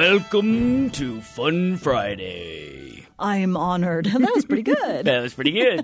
Welcome to Fun Friday. I'm honored. That was pretty good. That was pretty good.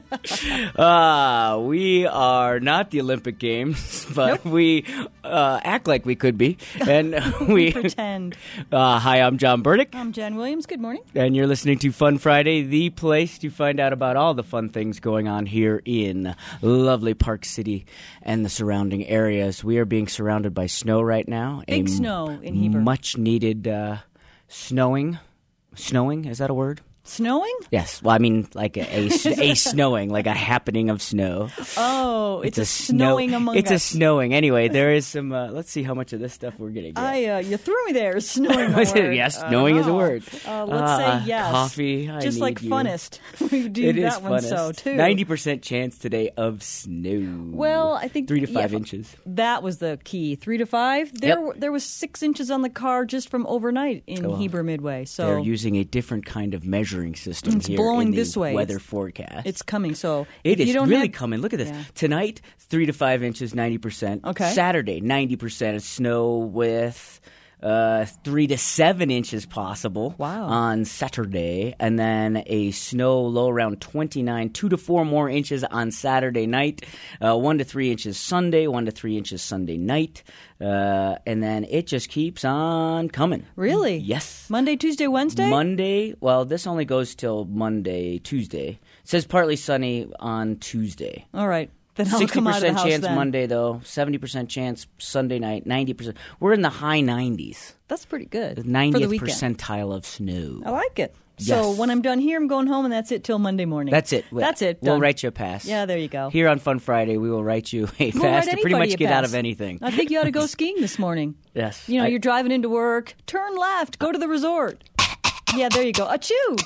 We are not the Olympic Games, but we act like we could be. And we pretend. Hi, I'm John Burdick. I'm Jen Williams. Good morning. And you're listening to Fun Friday, the place to find out about all the fun things going on here in lovely Park City and the surrounding areas. We are being surrounded by snow right now. Big snow in Heber. Much needed snowing. Snowing, is that a word? Snowing? Yes. Well, I mean, like a snowing, like a happening of snow. Oh, it's a snowing among us. It's a snowing. Anyway, there is some, let's see how much of this stuff we're going to get. You threw me there. Snowing a word. Yes, snowing is a word. Let's say yes. Coffee, just like you. Funnest. We do it that one funnest. so, too. 90% chance today of snow. Well, I think 3 to 5 inches. That was the key. 3 to 5. There was 6 inches on the car just from overnight in Heber Midway. So they're using a different kind of measuring system it's here blowing in the this way. weather forecast. It's coming. So it is really have... coming. Look at this. Yeah. Tonight, 3 to 5 inches, 90%. Okay. Saturday, 90% of snow with 3 to 7 inches possible. Wow. On Saturday. And then a snow low around 29, 2 to 4 more inches on Saturday night. 1 to 3 inches Sunday, 1 to 3 inches Sunday night. And then it just keeps on coming. Really? Yes. Monday, Tuesday, Wednesday? Monday, well, this only goes till Monday, Tuesday. It says partly sunny on Tuesday. All right. Then I'll come out of the house chance then. Monday, though. 70% chance Sunday night. 90%. We're in the high 90s. That's pretty good. 90th percentile of snow. I like it. So when I'm done here, I'm going home, and that's it till Monday morning. That's it. That's it. We'll done. write you a pass. Yeah, there you go. Here on Fun Friday, we will write you a pass to pretty much get out of anything. I think you ought to go skiing this morning. Yes. You know, you're driving into work. Turn left. Go to the resort. Yeah, there you go. Achoo!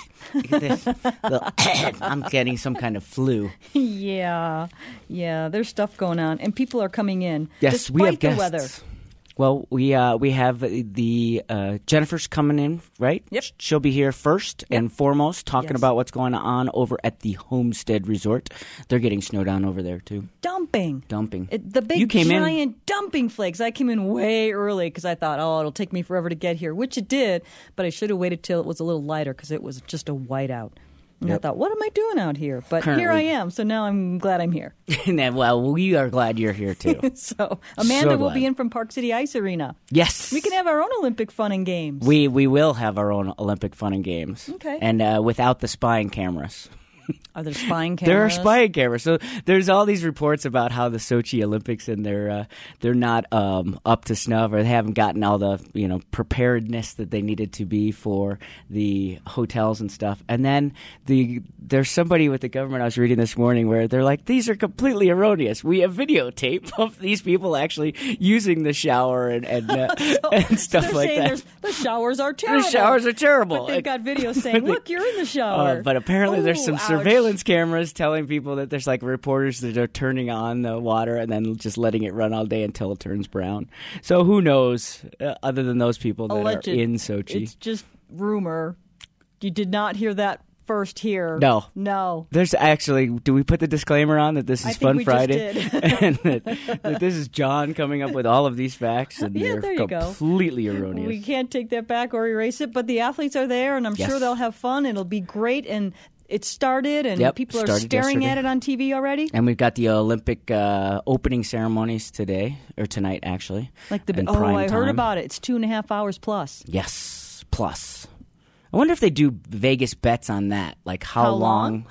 I'm getting some kind of flu. Yeah, there's stuff going on, and people are coming in. Yes, we have guests. The weather. Well, we have the Jennifer's coming in, right? Yep. She'll be here first and foremost, talking about what's going on over at the Homestead Resort. They're getting snow down over there too. Dumping. The big you came giant dumping flakes. I came in way early because I thought, it'll take me forever to get here, which it did. But I should have waited till it was a little lighter because it was just a whiteout. And I thought, what am I doing out here? But here I am, so now I'm glad I'm here. Well, we are glad you're here, too. So Amanda will be in from Park City Ice Arena. Yes. We can have our own Olympic fun and games. We will have our own Olympic fun and games. Okay. And without the spying cameras. Are there spying cameras? There are spying cameras. So there's all these reports about how the Sochi Olympics and they're not up to snuff, or they haven't gotten all the preparedness that they needed to be for the hotels and stuff. And then there's somebody with the government I was reading this morning where they're like, these are completely erroneous. We have videotape of these people actually using the shower and stuff like that. The showers are terrible. The showers are terrible. But they've got videos saying, look, you're in the shower. But apparently there's some surveillance cameras telling people that there's like reporters that are turning on the water and then just letting it run all day until it turns brown. So who knows, other than those people that are in Sochi. It's just rumor. You did not hear that first here. No. There's actually, do we put the disclaimer on that this is Fun Friday? Just did. And that this is John coming up with all of these facts, and they're completely erroneous. We can't take that back or erase it, but the athletes are there, and I'm sure they'll have fun. It'll be great, and it started, and people are staring at it on TV already. And we've got the Olympic opening ceremonies today, or tonight, actually. Like I heard about it. It's 2.5 hours plus. Yes, plus. I wonder if they do Vegas bets on that, like how long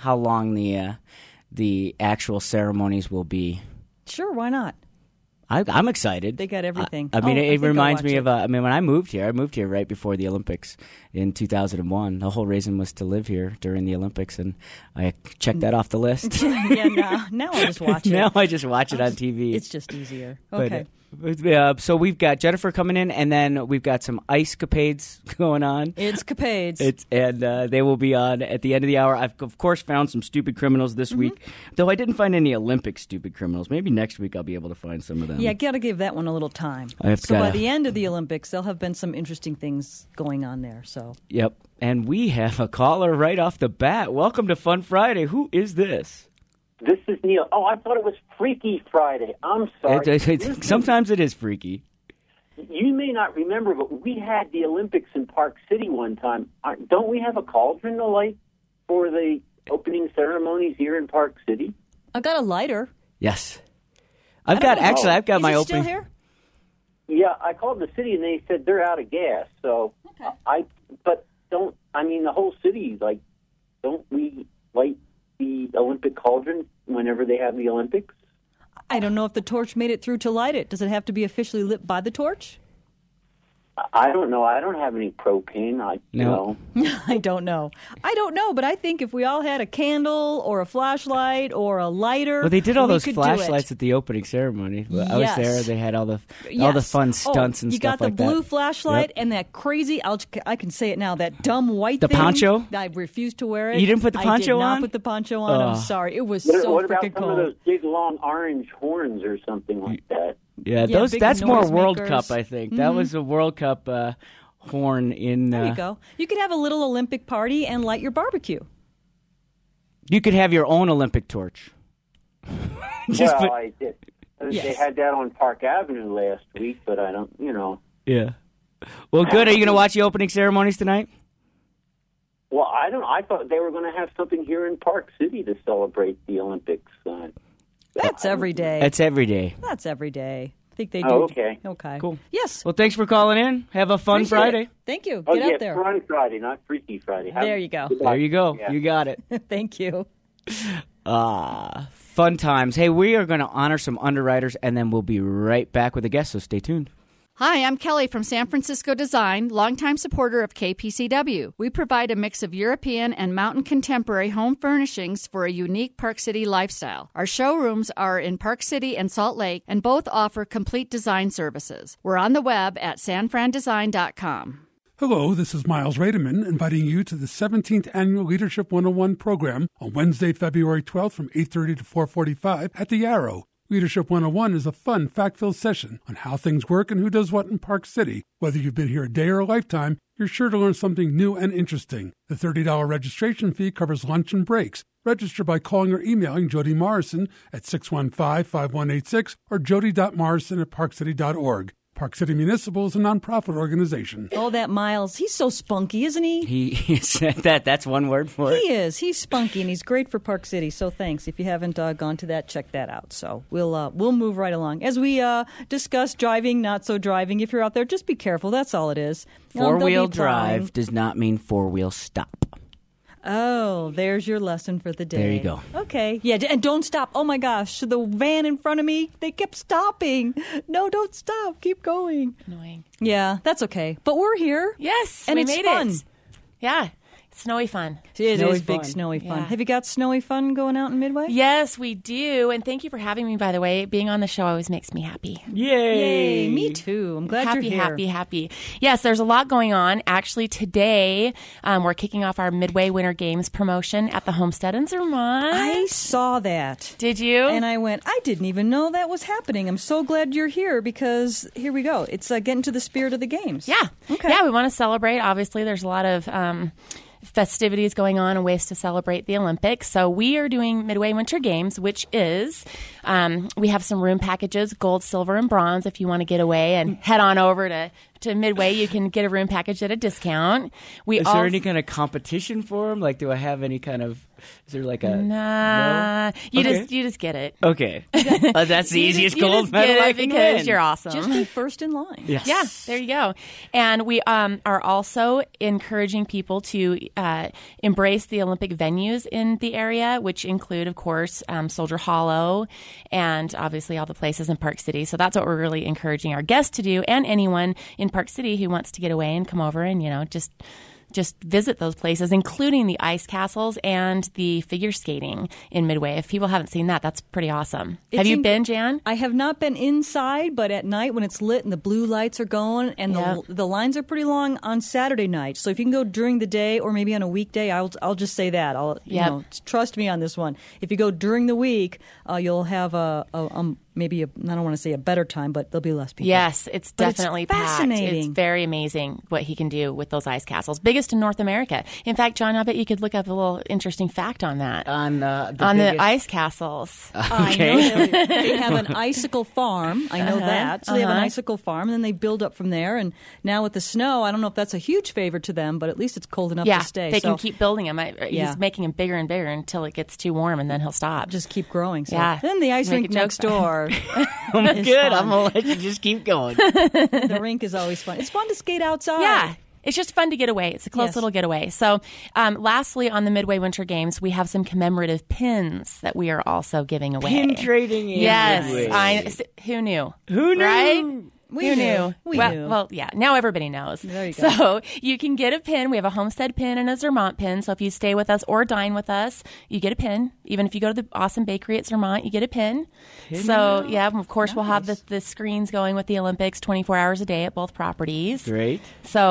the actual ceremonies will be. Sure, why not? I'm excited. They got everything. I mean, it reminds me of. When I moved here right before the Olympics in 2001. The whole reason was to live here during the Olympics, and I checked that off the list. Now I just watch it. Now I just watch it on TV. It's just easier. Okay. So we've got Jennifer coming in, and then we've got some ice capades going on. It's capades. And they will be on at the end of the hour. I've, of course, found some stupid criminals this week, though I didn't find any Olympic stupid criminals. Maybe next week I'll be able to find some of them. Yeah, got to give that one a little time. By the end of the Olympics, there'll have been some interesting things going on there. So. Yep. And we have a caller right off the bat. Welcome to Fun Friday. Who is this? This is Neil. Oh, I thought it was Freaky Friday. I'm sorry. Sometimes it is freaky. you may not remember, but we had the Olympics in Park City one time. Don't we have a cauldron to light for the opening ceremonies here in Park City? I've got a lighter. Yes. I've got my Is it opening. still here? Yeah, I called the city and they said they're out of gas. So Okay. the whole city, like, don't we light the Olympic cauldron whenever they have the Olympics? I don't know if the torch made it through to light it. Does it have to be officially lit by the torch? I don't know. I don't have any propane. No. I don't know. But I think if we all had a candle or a flashlight or a lighter, Well, they did all we those could do flashlights it. at the opening ceremony. I was Yes. there. They had all the Yes. fun stunts and you stuff got like the that. blue flashlight Yep. and that crazy, I can say it now, that dumb white The thing. poncho? I refused to wear it. You didn't put the poncho I did not on? put the poncho on. I'm Oh. sorry. It was What, so what about freaking some cold. of those big, long orange horns or something like that? Yeah, Yeah, those. big That's more noisemakers. World Cup, I think. That was a World Cup horn in. There you go. You could have a little Olympic party and light your barbecue. You could have your own Olympic torch. Just Well, put- I did. They Yes. had that on Park Avenue last week, but I don't, yeah. Well, good. Are you going to watch the opening ceremonies tonight? Well, I thought they were going to have something here in Park City to celebrate the Olympics. That's every day. It's every day. That's every day. I think they do. Oh, okay. Okay. Cool. Yes. Well, thanks for calling in. Have a fun Appreciate Friday. it. Thank you. Oh, Get yeah, out there. Fun Friday, not Freaky Friday. There you go. There you go. Yeah. You got it. Thank you. Fun times. Hey, we are going to honor some underwriters, and then we'll be right back with a guest, so stay tuned. Hi, I'm Kelly from San Francisco Design, longtime supporter of KPCW. We provide a mix of European and mountain contemporary home furnishings for a unique Park City lifestyle. Our showrooms are in Park City and Salt Lake, and both offer complete design services. We're on the web at sanfrandesign.com. Hello, this is Miles Rademan, inviting you to the 17th Annual Leadership 101 program on Wednesday, February 12th from 8:30 to 4:45 at the Arrow. Leadership 101 is a fun, fact-filled session on how things work and who does what in Park City. Whether you've been here a day or a lifetime, you're sure to learn something new and interesting. The $30 registration fee covers lunch and breaks. Register by calling or emailing Jody Morrison at 615-5186 or jody.morrison@parkcity.org. Park City Municipal is a nonprofit organization. Oh, that Miles. He's so spunky, isn't he? He said that. That's one word for it. He is. He's spunky, and he's great for Park City. So thanks. If you haven't gone to that, check that out. So we'll move right along as we discuss driving, not so driving. If you're out there, just be careful. That's all it is. Four-wheel they'll be fine. drive does not mean four-wheel stop. Oh, there's your lesson for the day. There you go. Okay. Yeah, and don't stop. Oh, my gosh. The van in front of me, they kept stopping. No, don't stop. Keep going. Annoying. Yeah, that's okay. But we're here. Yes, And we it's made fun. it. Yeah, it's snowy fun. It Snowy is big fun. snowy fun. Yeah. Have you got snowy fun going out in Midway? Yes, we do. And thank you for having me, by the way. Being on the show always makes me happy. Yay! Yay, me too. I'm glad Happy, you're here. happy. Yes, there's a lot going on. Actually, today we're kicking off our Midway Winter Games promotion at the Homestead in Zermatt. I saw that. Did you? And I went, I didn't even know that was happening. I'm so glad you're here because here we go. It's getting to the spirit of the games. Yeah. Okay. Yeah, we want to celebrate. Obviously, there's a lot of festivities going on and ways to celebrate the Olympics. So we are doing Midway Winter Games, which is we have some room packages, gold, silver, and bronze. If you want to get away and head on over to Midway, you can get a room package at a discount. Is there any kind of competition for them? Like, do I have any kind of? Is there like a? Nah, No? you Okay. just get it. Okay, that's the easiest You gold just medal get I it can because win. you're awesome. Just be first in line. Yes. Yeah, there you go. And we are also encouraging people to embrace the Olympic venues in the area, which include, of course, Soldier Hollow and obviously all the places in Park City. So that's what we're really encouraging our guests to do, and anyone in Park City who wants to get away and come over and, just visit those places, including the ice castles and the figure skating in Midway. If people haven't seen that, that's pretty awesome. Have you been, Jan? I have not been inside, but at night when it's lit and the blue lights are going and Yep. the lines are pretty long on Saturday night. So if you can go during the day or maybe on a weekday, I'll just say that. Yep. Trust me on this one. If you go during the week, you'll have a maybe I don't want to say a better time, but there'll be less people. Yes, it's definitely fascinating. packed. It's very amazing what he can do with those ice castles. Biggest in North America. In fact, John, I bet you could look up a little interesting fact on that. On the ice castles. I know they have an icicle farm. I know that. So they have an icicle farm, and then they build up from there. And now with the snow, I don't know if that's a huge favor to them, but at least it's cold enough to stay. They can keep building them. He's making them bigger and bigger until it gets too warm, and then he'll stop. Just keep growing. So. Yeah. Then the ice rink next door. Good. Fun. I'm going to let you just keep going. The rink is always fun. It's fun to skate outside. Yeah. It's just fun to get away. It's a close little getaway. So lastly, on the Midway Winter Games, we have some commemorative pins that we are also giving away. Pin trading in Yes. Who knew? Who knew? Right? We knew. Well, yeah. Now everybody knows. There you go. So you can get a pin. We have a Homestead pin and a Zermatt pin. So if you stay with us or dine with us, you get a pin. Even if you go to the awesome bakery at Zermatt, you get a pin. So yeah, of course we'll have the screens going with the Olympics 24 hours a day at both properties. Great.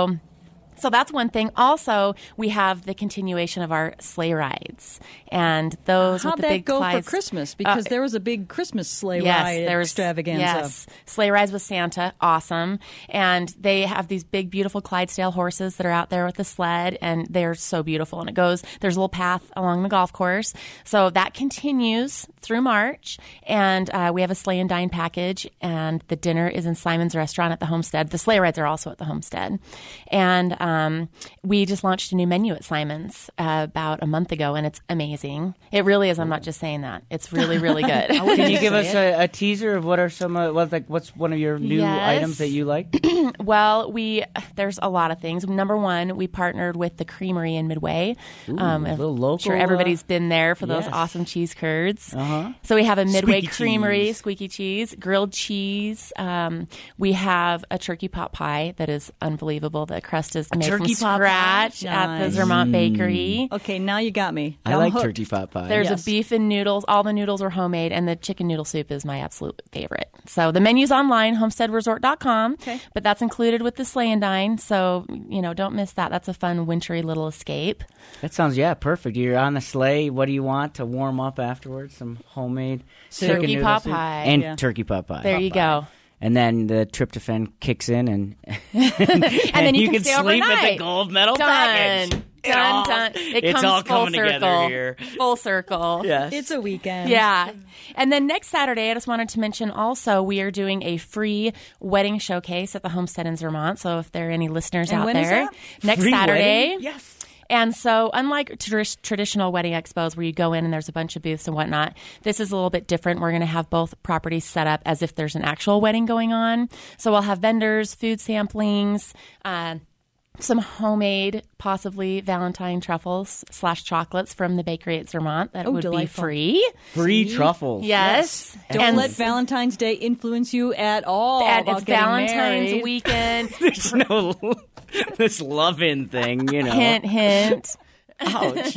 So that's one thing. Also, we have the continuation of our sleigh rides, and those How'd with the that big go Clydes. for Christmas? Because there was a big Christmas sleigh ride extravaganza. Yes, sleigh rides with Santa, awesome. And they have these big, beautiful Clydesdale horses that are out there with the sled, and they're so beautiful. And there's a little path along the golf course. So that continues through March, and we have a sleigh and dine package, and the dinner is in Simon's Restaurant at the Homestead. The sleigh rides are also at the Homestead, and we just launched a new menu at Simon's about a month ago, and it's amazing. It really is. I'm not just saying that. It's really, really good. Can you give us a teaser of what are some what's one of your new items that you like? Well, there's a lot of things. Number one, we partnered with the Creamery in Midway. A little local. I'm sure everybody's been there for those awesome cheese curds. So we have a Midway Creamery, squeaky cheese, grilled cheese. We have a turkey pot pie that is unbelievable. The crust is made from scratch at the Zermatt Bakery. Okay, now you got me. I like turkey pot pie. There's a beef and noodles. All the noodles are homemade, and the chicken noodle soup is my absolute favorite. So the menu's online, homesteadresort.com, but that's included with the sleigh and dine. So, don't miss that. That's a fun, wintry little escape. That sounds, perfect. You're on the sleigh. What do you want to warm up afterwards? Some homemade turkey pot pie. And turkey pot pie. There you go. And then the tryptophan kicks in, and then you can stay sleep overnight. at the gold medal package. Done. It's all coming together here. Full circle. Yes. It's a weekend. Yeah. And then next Saturday, I just wanted to mention also, we are doing a free wedding showcase at the Homestead in Zermatt. So if there are any listeners out when there, is that? next Free Saturday. wedding? Yes. And so unlike traditional wedding expos where you go in and there's a bunch of booths and whatnot, this is a little bit different. We're going to have both properties set up as if there's an actual wedding going on. So we'll have vendors, food samplings, some homemade, possibly Valentine truffles / chocolates from the bakery at Zermatt that would delightful. be free. Free truffles. Yes. Don't let Valentine's Day influence you at all. And about it's getting Valentine's married. weekend. There's no this love-in thing, Hint, hint. Ouch.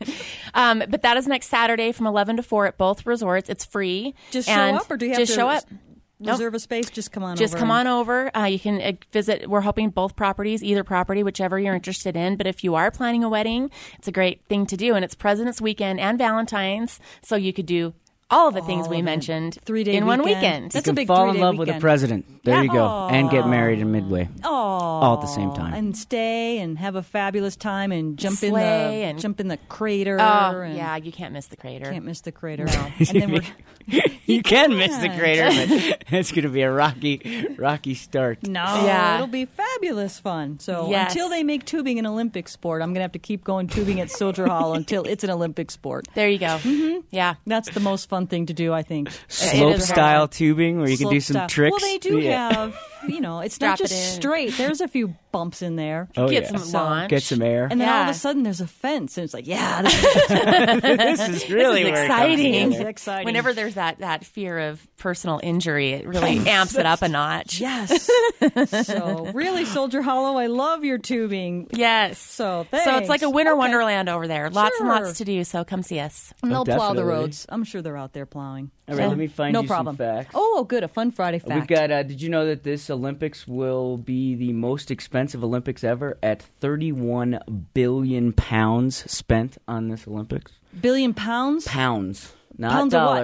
But that is next Saturday from 11 to 4 at both resorts. It's free. Just show And up, or do you have just to show up? reserve a space? Just come on over. Just come on over. You can visit. We're hoping both properties, either property, whichever you're interested in. But if you are planning a wedding, it's a great thing to do. And it's President's Weekend and Valentine's, so you could do all of the things we mentioned 3-day in one weekend. weekend. That's you a can big fall in 3-day love with weekend. the president. There you go. Aw. And get married in Midway. All at the same time. And stay and have a fabulous time and jump in the crater. Oh, and yeah, you can't miss the crater. Can't miss the crater. And then You can miss the crater, but it's going to be a rocky start. it'll be fabulous fun. So Yes. until they make tubing an Olympic sport, I'm going to have to keep going tubing at Soldier Hall until it's an Olympic sport. There you go. Yeah. That's the most fun thing to do, I think. Slope is style tubing where you can do Slope some style. tricks. Well, they do have, it's Strap not just it in. straight. There's a few bumps in there. Oh, Get yeah. some launch. Get some air. And then all of Yeah. a sudden there's a fence, and it's like, This is really This is where it comes exciting. together. it's exciting. Whenever there's that fear of personal injury, it really amps it up a notch. Yes. So really, Soldier Hollow, I love your tubing. Yes. So So it's like a thanks. winter Okay. wonderland over there. Lots and Sure. lots to do. So come see us. And they'll plow the definitely. roads. I'm sure they're out there plowing. All right, let me find no you problem. some facts. Oh, good. A fun Friday fact. We've got, did you know that this Olympics will be the most expensive Olympics ever at 31 billion pounds spent on this Olympics? billion pounds? Pounds, not Pounds of what? dollars.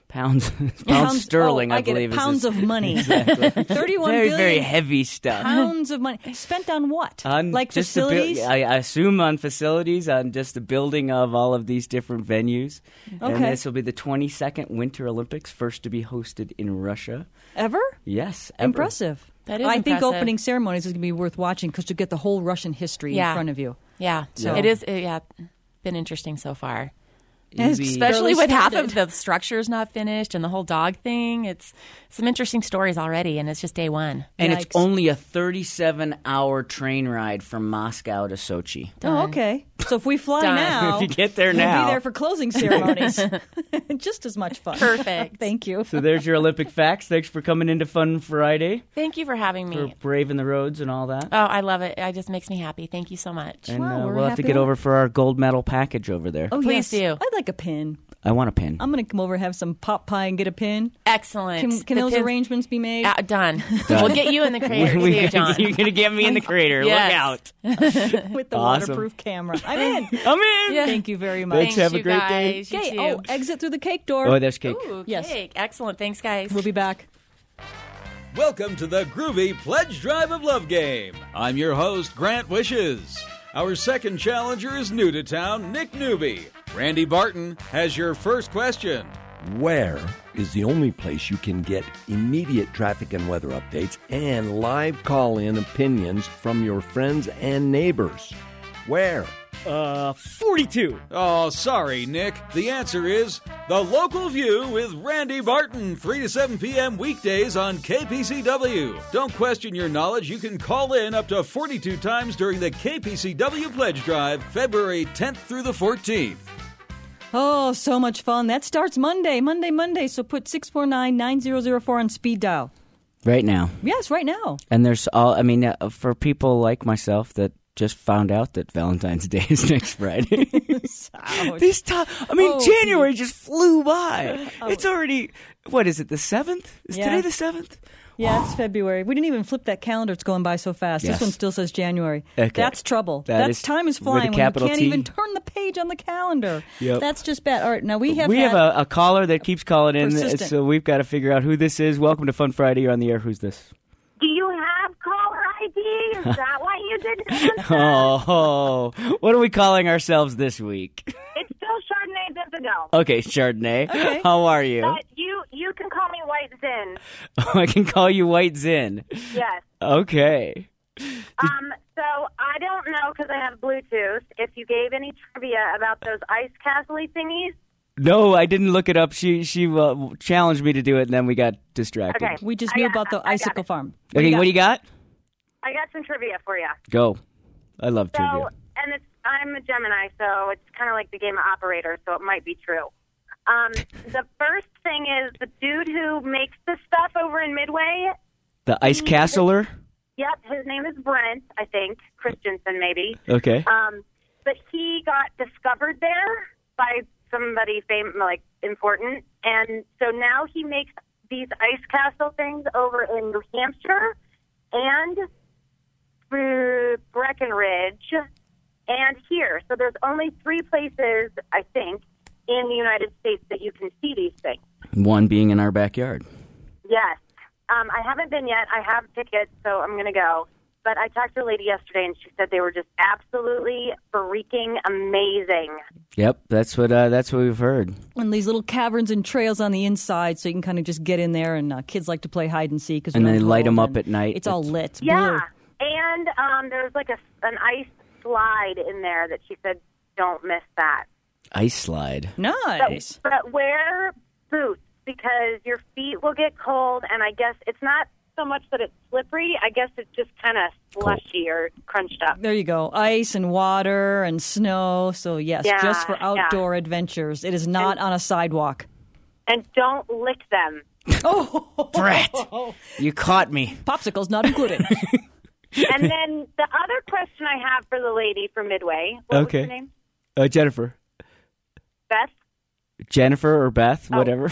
Pounds sterling, I get believe. it. Pounds of money. Exactly. 31 very, billion very heavy stuff. pounds of money. Spent on what? Like just facilities? I assume on facilities, on just the building of all of these different venues. Okay. And this will be the 22nd Winter Olympics, first to be hosted in Russia. Ever? Yes, ever. Impressive. That is I think impressive. opening ceremonies is going to be worth watching because you get the whole Russian history in front of you. Yeah. So- It is. Been interesting so far. It's Especially barely with half started. of the structures not finished and the whole dog thing. It's some interesting stories already, and it's just day one. And Yikes. it's only a 37-hour train ride from Moscow to Sochi. Oh, okay. So if we fly Done. now, If you get there we'll now. be there for closing ceremonies. Just as much fun. Perfect. Thank you. So there's your Olympic facts. Thanks for coming into Fun Friday, Thank you for having for me. braving the roads and all that. Oh, I love it. It just makes me happy. Thank you so much. And Wow, we're we'll have to happy get to- over for our gold medal package over there. Oh, Please yes. do. I'd like a pin. I want a pin. I'm going to come over, have some pot pie, and get a pin. Excellent. Can The those pins- arrangements be made? Done. We'll get you in the crater too, John. You're going to get me in the crater. Yes. Look out. With the Awesome. waterproof camera. I'm in. I'm in. Yeah. Thank you very much. Thanks. Have a you great day. guys. You Okay. too. Oh, exit through the cake door. Oh, there's cake. Ooh, Yes. cake. Excellent. Thanks, guys. We'll be back. Welcome to the Groovy Pledge Drive of Love game. I'm your host, Grant Wishes. Our second challenger is new to town, Nick Newby. Randy Barton has your first question. Where is the only place you can get immediate traffic and weather updates and live call-in opinions from your friends and neighbors? Where? 42. Oh, sorry, Nick. The answer is The Local View with Randy Barton, 3 to 7 p.m. weekdays on KPCW. Don't question your knowledge. You can call in up to 42 times during the KPCW Pledge Drive, February 10th through the 14th. Oh, so much fun. That starts Monday. So put 649-9004 on speed dial. Right now. Yes, right now. And there's for people like myself that just found out that Valentine's Day is next Friday. Ouch. January just flew by. It's already, what is it, the 7th? Is Yeah. today the 7th? Yeah, it's February. We didn't even flip that calendar. It's going by so fast. Yes. This one still says January. Okay. That's trouble. That time is with a flying when you capital can't T. even turn the page on the calendar. Yep. That's just bad. All right, now we have a caller that keeps calling in, Persistent. so we've got to figure out who this is. Welcome to Fun Friday. You're on the air. Who's this? Do you have caller ID? Is that why you didn't answer? Oh, what are we calling ourselves this week? It's still Chardonnay Benzigo. Okay, Chardonnay. Okay. How are you? But you can call me White Zin. I can call you White Zin. Yes. Okay. So I don't know because I have Bluetooth. If you gave any trivia about those ice castle-y thingies. No, I didn't look it up. She challenged me to do it, and then we got distracted. Okay. We just I knew got about the it. I got icicle it. farm. Okay, what do you got? I got some trivia for you. Go. I love So, trivia. and I'm a Gemini, so it's kind of like the game of Operator, so it might be true. The first thing is the dude who makes the stuff over in Midway. The Ice Castler? Yep, his name is Brent, I think. Christensen, maybe. Okay. But he got discovered there by somebody important. And so now he makes these ice castle things over in New Hampshire and Breckenridge and here. So there's only 3 places, I think, in the United States that you can see these things. One being in our backyard. Yes. I haven't been yet. I have tickets, so I'm going to go. But I talked to a lady yesterday, and she said they were just absolutely freaking amazing. Yep, that's what we've heard. And these little caverns and trails on the inside, so you can kind of just get in there. And kids like to play hide and seek. And they light them up at night. It's all lit. It's Yeah. blue. And there's like an ice slide in there that she said, don't miss that. Ice slide. Nice. But wear boots because your feet will get cold, and I guess it's not so much that it's slippery. I guess it's just kind of slushy or crunched up. There you go. Ice and water and snow. So, yes, Yeah, just for outdoor adventures. It is not on a sidewalk. And don't lick them. Oh, Brett, you caught me. popsicles not included. And then the other question I have for the lady from Midway. What was her name? Jennifer. Beth? Jennifer or Beth, whatever.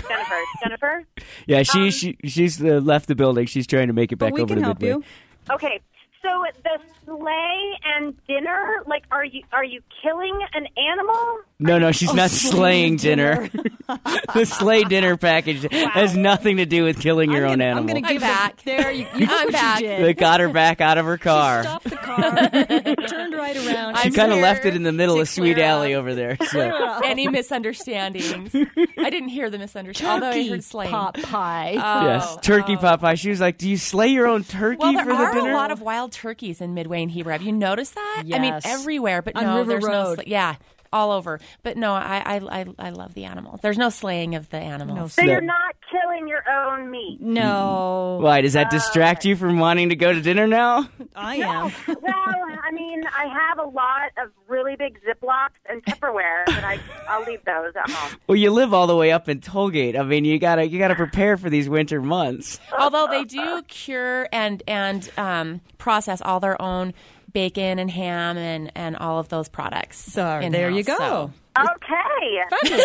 Jennifer? Yeah, she's left the building. She's trying to make it back we over can to help Midway. you. Okay. So the sleigh and dinner, like, are you killing an animal? No, she's not slaying dinner. The sleigh dinner package has nothing to do with killing your own animal. I'm going to give back. There, you I'm back. They got her back out of her car. She stopped the car, turned right around. She kind of left it in the middle of Sweet Alley over there. So. Any misunderstandings? I didn't hear the misunderstanding. Although I heard slaying. Pot pie. Yes, turkey pot pie. She was like, "Do you slay your own turkey for the dinner?" Well, there are a lot of wild turkeys in Midway and Heber. Have you noticed that? Yes. I mean, everywhere. But on no, River there's Road. no. Yeah. All over. But no, I love the animal. There's no slaying of the animals. So you're not killing your own meat? No. Why, does that distract you from wanting to go to dinner now? I am. Well, I mean, I have a lot of really big Ziplocs and Tupperware, but I'll leave those at home. Well, you live all the way up in Tollgate. I mean, you gotta prepare for these winter months. Although they do cure and process all their own bacon and ham and all of those products. So there you go. So. Okay.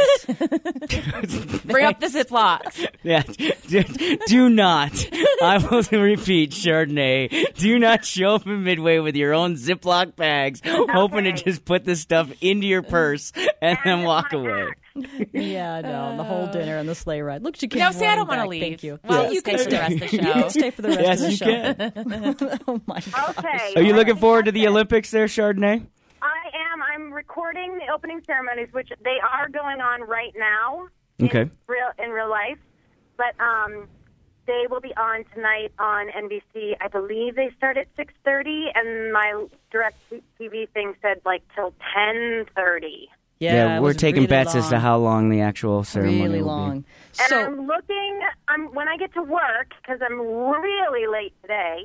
Bring up the Ziplocs. Yeah. Do not. I will repeat, Chardonnay. Do not show up in Midway with your own Ziploc bags, hoping to just put the stuff into your purse and then walk away. Yeah, no, the whole dinner and the sleigh ride. Look, you can't. No, see, I don't want to leave. Thank you. Well, you can stay for the rest of the show. You can stay for the rest of the show. Yes, you can. Oh my God. Okay. Are you looking forward to the Olympics there, Chardonnay? I am. I'm recording the opening ceremonies, which they are going on right now. Okay. In real life, but they will be on tonight on NBC. I believe they start at 6:30, and my direct TV thing said like till 10:30. Yeah, it we're was taking really bets long. as to how long the actual ceremony Really will long. be. And So I'm looking. When I get to work, because I'm really late today,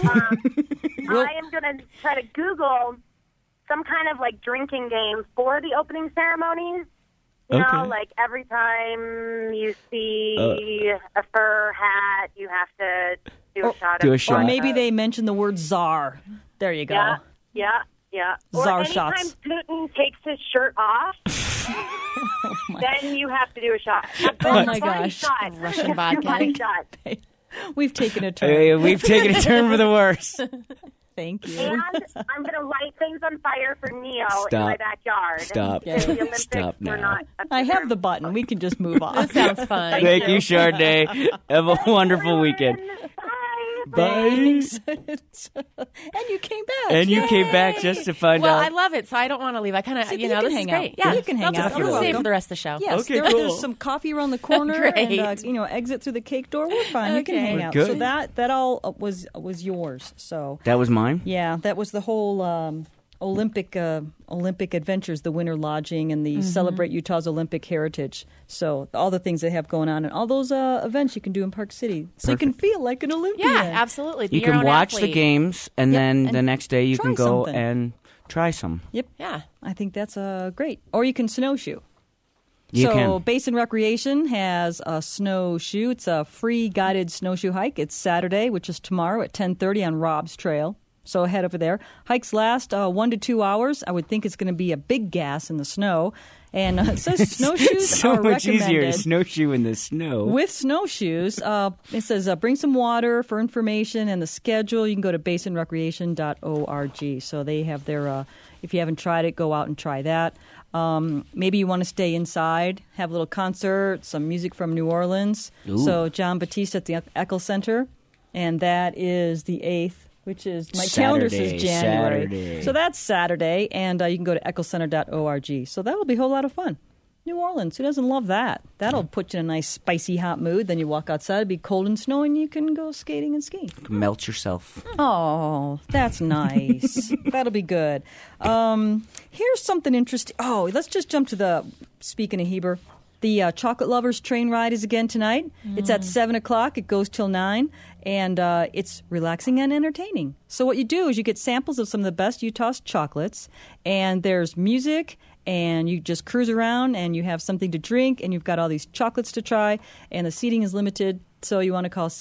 I am going to try to Google some kind of like drinking game for the opening ceremonies. You know, like every time you see a fur hat, you have to do a shot. Do a shot. or maybe they mention the word czar. There you go. Yeah. Or Czar anytime shots. Putin takes his shirt off, then you have to do a shot. Oh my gosh. Shot. Russian vodka. Body shot. We've taken a turn. Hey, we've taken a turn for the worse. Thank you. And I'm going to light things on fire for Neo in my backyard. Stop. Because the Olympics Stop were now. not up I to have the button. We can just move on. That sounds fun. Thank you, Chardonnay. Have a wonderful weekend. Bye. Thanks. And you came back. And you came back just to find Well, out. I love it, so I don't want to leave. I kind of, See, you you know, can this hang is great. out. Yeah, You can hang out. I'll You're stay for welcome. the rest of the show. Yes, Okay, there's cool. some coffee around the corner, Great. and exit through the cake door. We're fine. You can Okay. hang We're out. good. So that all was yours. So That was mine? yeah, that was the whole Olympic adventures, the winter lodging, and the Celebrate Utah's Olympic Heritage. So all the things they have going on, and all those events you can do in Park City, so you can feel like an Olympian. Yeah, absolutely. Be You your can own watch the athlete. games, and Yep, then and the next day you try can go something. and try some. Yep. Yeah. I think that's great. Or you can snowshoe. You so can. Basin Recreation has a snowshoe. It's a free guided snowshoe hike. It's Saturday, which is tomorrow at 10:30 on Rob's Trail. So head over there. Hikes last 1 to 2 hours. I would think it's going to be a big gas in the snow. And it says snowshoes So are much recommended. easier to snowshoe in the snow. With snowshoes, it says bring some water for information and the schedule. You can go to basinrecreation.org. So they have their, if you haven't tried it, go out and try that. Maybe you want to stay inside, have a little concert, some music from New Orleans. Ooh. So John Batiste at the Eccles Center, and that is the 8th. Which is, my calendar Saturday, says January. Saturday. So that's Saturday, and you can go to ecclescenter.org. So that'll be a whole lot of fun. New Orleans, who doesn't love that? That'll put you in a nice, spicy, hot mood. Then you walk outside, it'll be cold and snowy, and you can go skating and skiing. Melt yourself. Oh, that's nice. That'll be good. Here's something interesting. Oh, let's just jump to speaking of Heber, the Chocolate Lovers train ride is again tonight. It's at 7 o'clock. It goes till 9. And it's relaxing and entertaining. So what you do is you get samples of some of the best Utah's chocolates, and there's music, and you just cruise around, and you have something to drink, and you've got all these chocolates to try, and the seating is limited. So you want to call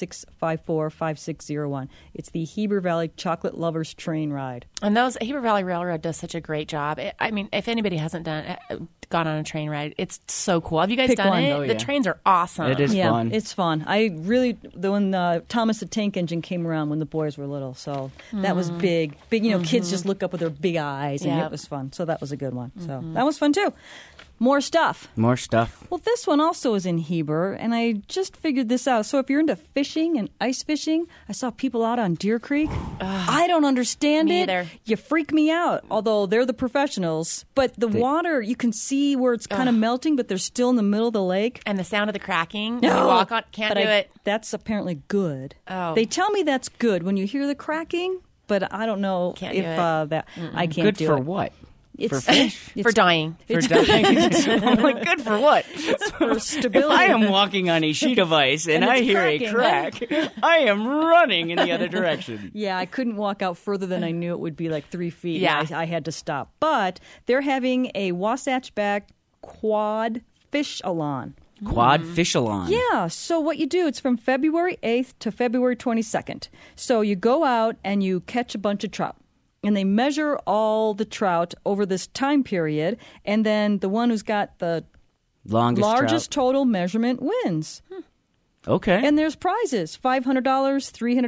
654-5601. It's the Heber Valley Chocolate Lovers Train Ride. And those Heber Valley Railroad does such a great job. I mean, if anybody hasn't gone on a train ride, it's so cool. Have you guys done one. it? Oh, yeah. The trains are awesome. It is fun. It's fun. I really, when Thomas the Tank Engine came around when the boys were little, so that was big. Big, kids just look up with their big eyes, and it was fun. So that was a good one. So that was fun too. More stuff. Well, this one also is in Heber, and I just figured this out. So if you're into fishing and ice fishing, I saw people out on Deer Creek. I don't understand me it. either. You freak me out, although they're the professionals. But the water, you can see where it's kind of melting, but they're still in the middle of the lake. And the sound of the cracking. When you walk on, can't do it. That's apparently good. Oh. They tell me that's good when you hear the cracking, but I don't know Can't if do it. that I can't Good do for it. what? It's, For fish? For dying. For dying. I'm like, good for what? for stability. If I am walking on a sheet of ice and And I it's hear a cracking. crack, I am running in the other direction. Yeah, I couldn't walk out further than I knew it would be like 3 feet. Yeah. I had to stop. But they're having a Wasatch Back quad fish-a-lon. Quad fish-a-lon. Yeah, so what you do, it's from February 8th to February 22nd. So you go out and you catch a bunch of trout. And they measure all the trout over this time period, and then the one who's got the largest trout. total measurement wins. Okay. And there's prizes, $500, $300,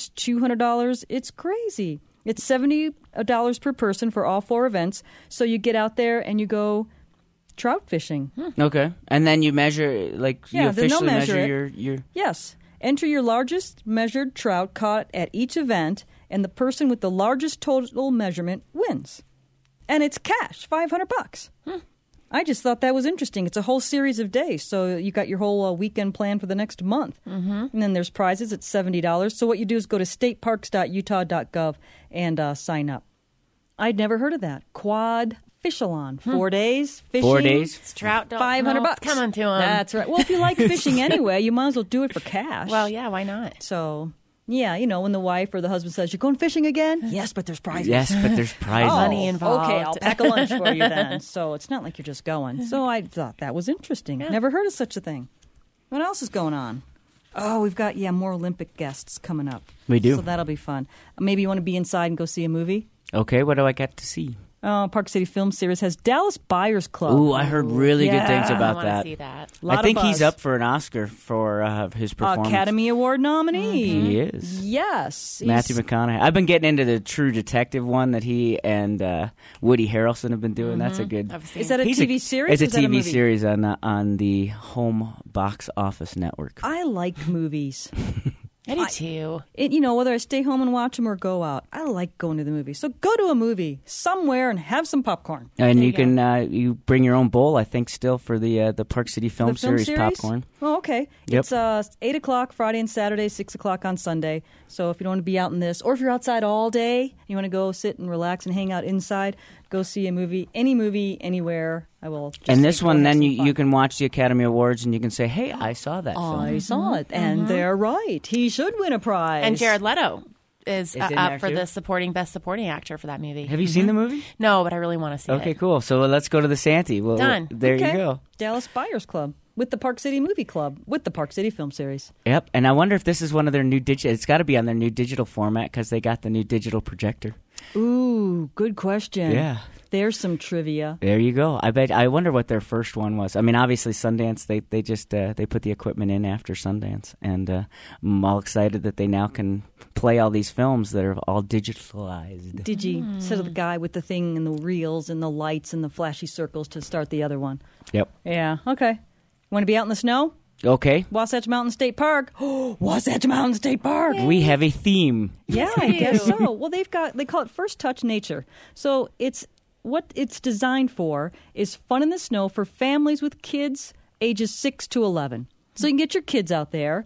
$200. It's crazy. It's $70 per person for all 4 events. So you get out there and you go trout fishing. Okay. And then you measure, like, you Yeah, then they'll officially measure measure it. your... Yes. Enter your largest measured trout caught at each event, and the person with the largest total measurement wins. And it's cash, $500. I just thought that was interesting. It's a whole series of days, so you got your whole weekend planned for the next month. And then there's prizes at $70. So what you do is go to stateparks.utah.gov and sign up. I'd never heard of that. Quad fish-a-lon. 4 days fishing. 4 days. It's trout. Don't $500. know what's coming to them. That's right. Well, if you like fishing anyway, you might as well do it for cash. Well, yeah, why not? So, yeah, when the wife or the husband says, "You're going fishing again?" Yes, but there's prizes. Yes, but there's prizes. Money involved. Okay, I'll pack a lunch for you then. So it's not like you're just going. So I thought that was interesting. Never heard of such a thing. What else is going on? Oh, we've got, more Olympic guests coming up. We do. So that'll be fun. Maybe you want to be inside and go see a movie? Okay, what do I get to see? Park City Film Series has Dallas Buyers Club. Ooh, I heard really good things I about want to that. see that. Lot I think of he's buzz. up for an Oscar for his performance. Academy Award nominee. He is. Yes. Matthew McConaughey. I've been getting into the True Detective one that he and Woody Harrelson have been doing. That's a good. Is that a he's TV series? It's a or is that TV movie? series on the Home Box Office Network. I like movies. I do too. Whether I stay home and watch them or go out, I like going to the movies. So go to a movie somewhere and have some popcorn. And you can you bring your own bowl, I think, still for the Park City Film The film Series popcorn. Oh, okay. Yep. It's 8 o'clock Friday and Saturday, 6 o'clock on Sunday. So if you don't want to be out in this, or if you're outside all day, you want to go sit and relax and hang out inside, go see a movie, anywhere. I will. Just And this go one, have then some you fun. can watch the Academy Awards and you can say, "Hey, I saw that film." I saw it, and they're right. He should win a prize. And Jared Leto is in there up for too? the best supporting actor for that movie. Have you seen the movie? No, but I really want to see it. Okay, cool. So let's go to the Santee. Well, Done. There Okay. you go. Dallas Buyers Club with the Park City Movie Club with the Park City Film Series. Yep. And I wonder if this is one of their new digital. It's got to be on their new digital format because they got the new digital projector. Ooh, good question. Yeah. There's some trivia. There you go. I wonder what their first one was. I mean, obviously Sundance. They just they put the equipment in after Sundance, and I'm all excited that they now can play all these films that are all digitalized. Digi, instead of the guy with the thing and the reels and the lights and the flashy circles to start the other one. Yep. Yeah. Okay. Want to be out in the snow? Okay. Wasatch Mountain State Park. Wasatch Mountain State Park. We have a theme. Yeah, I guess so. Well, they call it First Touch Nature. So what it's designed for is fun in the snow for families with kids ages 6 to 11. So you can get your kids out there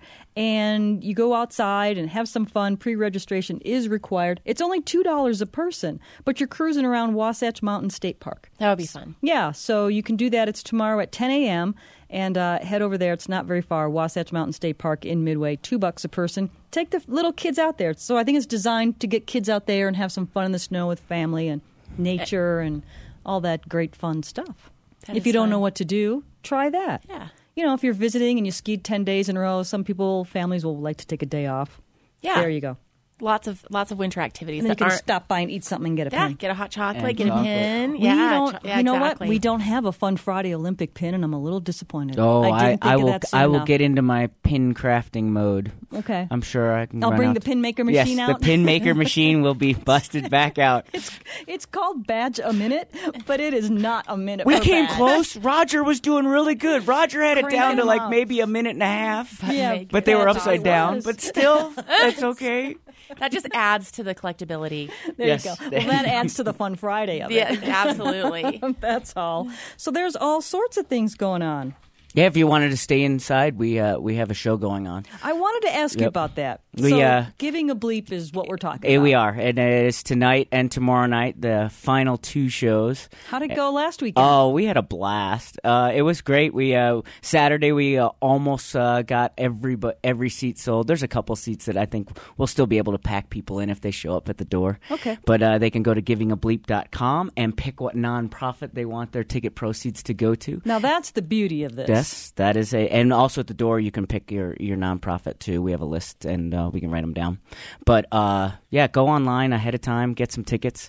and you go outside and have some fun. Pre-registration is required. It's only $2 a person, but you're cruising around Wasatch Mountain State Park. That would be fun. Yeah, so you can do that. It's tomorrow at 10 a.m. and head over there. It's not very far. Wasatch Mountain State Park in Midway, $2 a person. Take the little kids out there. So I think it's designed to get kids out there and have some fun in the snow with family and nature and all that great fun stuff. That If is you don't fun. know what to do, try that. Yeah. if you're visiting and you skied 10 days in a row, some families will like to take a day off. Yeah. There you go. Lots of winter activities. And then that you can aren't, stop by and eat something and get a pin. get a hot chocolate, And get chocolate. a pin. You know exactly. what? We don't have a Fun Friday Olympic pin, and I'm a little disappointed. Oh, I didn't think of that soon I will enough. get into my pin crafting mode. Okay. I'm sure I can. I'll run bring out. the pin maker machine yes, out. the pin maker machine will be busted back out. It's called Badge a Minute, but it is not a minute. We per came badge. close. Roger was doing really good. Roger had it Cranking down to them like out. maybe a minute and a half. Yeah, but they were that's upside all it down. was. But still, that's okay. That just adds to the collectability. There Yes. you go. Well, that adds to the Fun Friday of it. Yeah, absolutely. That's all. So there's all sorts of things going on. Yeah, if you wanted to stay inside, we have a show going on. I wanted to ask you Yep. about that. We, So giving a bleep is what we're talking about. We are, and it is tonight and tomorrow night, the final 2 shows. How'd it go last weekend? Oh, we had a blast. It was great. We Saturday we almost got every seat sold. There's a couple seats that I think we'll still be able to pack people in if they show up at the door. Okay. But they can go to givingableep.com and pick what nonprofit they want their ticket proceeds to go to. Now that's the beauty of this. Yes, that is and also at the door you can pick your nonprofit too. We have a list and we can write them down. But go online ahead of time, get some tickets.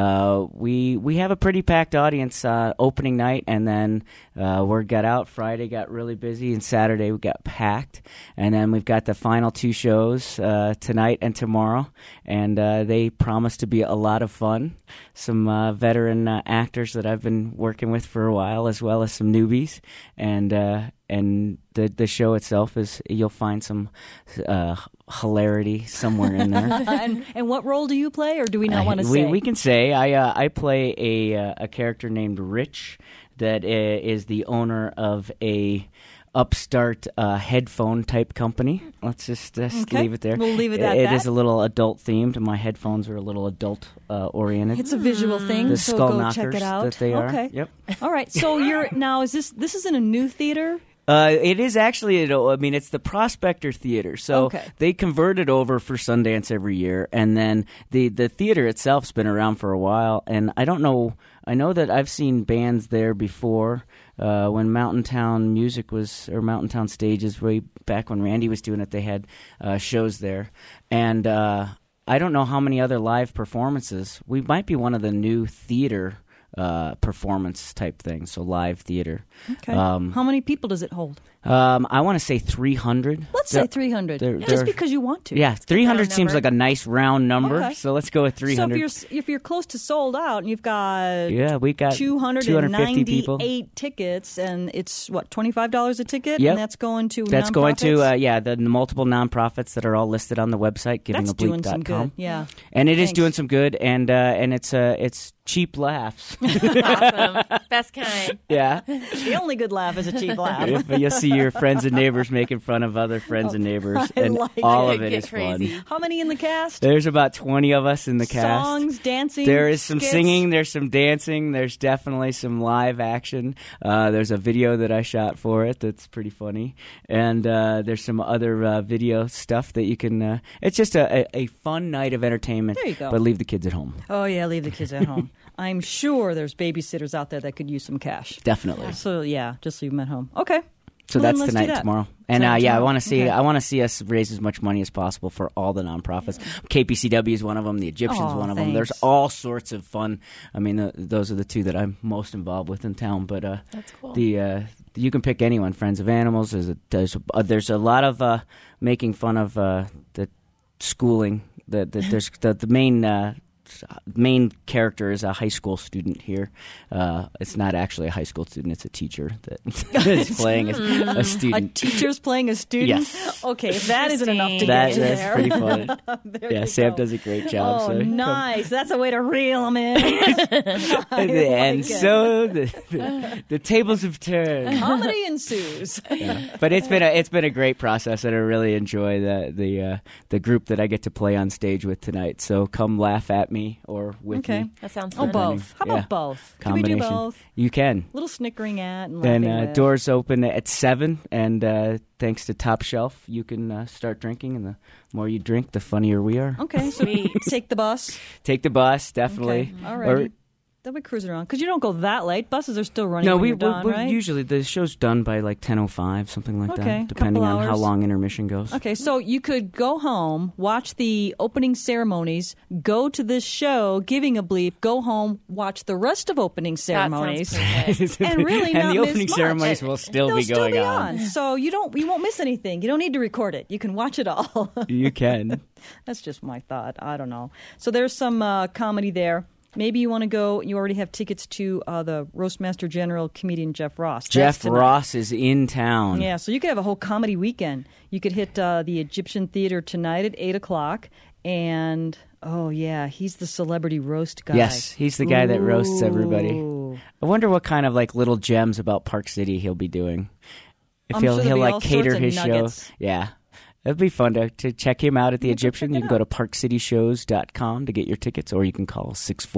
We have a pretty packed audience opening night, and then word got out. Friday got really busy, and Saturday we got packed. And then we've got the final 2 shows tonight and tomorrow, and they promise to be a lot of fun. Some veteran actors that I've been working with for a while, as well as some newbies, and the show itself is, you'll find some hilarity somewhere in there. and what role do you play, or do we not want to say? We can say I play a character named Rich that is the owner of a upstart headphone type company. Let's just Okay. leave it there. We'll leave it at It that. is a little adult themed. My headphones are a little adult oriented. It's a visual thing, The so skull go knockers check it out. that they are. Okay. Yep. All right. So this is in a new theater? It is actually, it's the Prospector Theater. So Okay. they convert it over for Sundance every year. And then the theater itself's been around for a while. And I don't know, I know that I've seen bands there before when Mountain Town Music or Mountain Town Stages, way back when Randy was doing it, they had shows there. And I don't know how many other live performances. We might be one of the new theater performance type things, so live theater. Okay. How many people does it hold? I want to say 300. Let's say 300. they're- Just because you want to. Yeah, 300 round seems number. like a nice round number, Okay. so let's go with 300. So if you're close to sold out and you've got We got 250 people. 298 tickets, and it's what, $25 a ticket, Yep. and that's going to That's going to nonprofits? the multiple nonprofits that are all listed on the website, That's doing some givingableep.com. good. Yeah. And it is Thanks. doing some good, and it's cheap laughs. Awesome. Best kind. Yeah. The only good laugh is a cheap laugh. You'll see your friends and neighbors making fun of other friends and neighbors, I and like all it. of it Get is crazy. fun. How many in the cast? There's about 20 of us in the cast. Songs, dancing. There is some skits? singing, there's some dancing, there's definitely some live action. There's a video that I shot for it that's pretty funny. And there's some other video stuff that you can... it's just a fun night of entertainment. There you go. But leave the kids at home. Oh, yeah, leave the kids at home. I'm sure there's babysitters out there that could use some cash. Definitely. So, yeah, just leave them at home. Okay. So Well, then that's let's do tonight that. and tomorrow. And Tonight and I tomorrow. want to Okay. see us raise as much money as possible for all the nonprofits. KPCW is one of them. The Egyptians Oh, one of them. There's thanks. all sorts of fun. I mean, those are the 2 that I'm most involved with in town. But That's cool. you can pick anyone. Friends of Animals. There's a lot of making fun of the schooling. There's the main character is a high school student here. It's not actually a high school student; it's a teacher that is playing a A student. teacher's playing a student? Yes. Okay, if that isn't enough to That's get you there. pretty funny. There Yeah, you Sam go. does a great job. Oh, so nice. That's a way to reel them in. And it. so the tables have turned. Comedy ensues. But it's been a great process, and I really enjoy the group that I get to play on stage with tonight. So come laugh at me or with Okay. me. That sounds Oh, fun. both. How about Yeah. both? Can we do Combination. both? You can. Little snickering at and Then laughing with. doors open at 7, and thanks to Top Shelf, you can start drinking. And the more you drink, the funnier we are. Okay, so Sweet. take the bus. Take the bus, definitely. Okay, alrighty. They'll be cruising around because you don't go that late. Buses are still running. No, when you're done, right? Usually the show's done by like 10:05, something like that, depending on how long intermission goes. Okay, so you could go home, watch the opening ceremonies, go to this show, giving a bleep, go home, watch the rest of opening ceremonies, and really not and the miss opening much. ceremonies will still They'll be still going be on. So you won't miss anything. You don't need to record it. You can watch it all. You can. That's just my thought. I don't know. So there's some comedy there. Maybe you want to go. You already have tickets to the Roastmaster General comedian Jeff Ross. Jeff Ross is in town. Yeah, so you could have a whole comedy weekend. You could hit the Egyptian Theater tonight at 8:00, and he's the celebrity roast guy. Yes, he's the guy that roasts everybody. I wonder what kind of like little gems about Park City he'll be doing. If he'll like cater his show. Yeah. It'd be fun to check him out at the Egyptian. You can go to parkcityshows.com to get your tickets, or you can call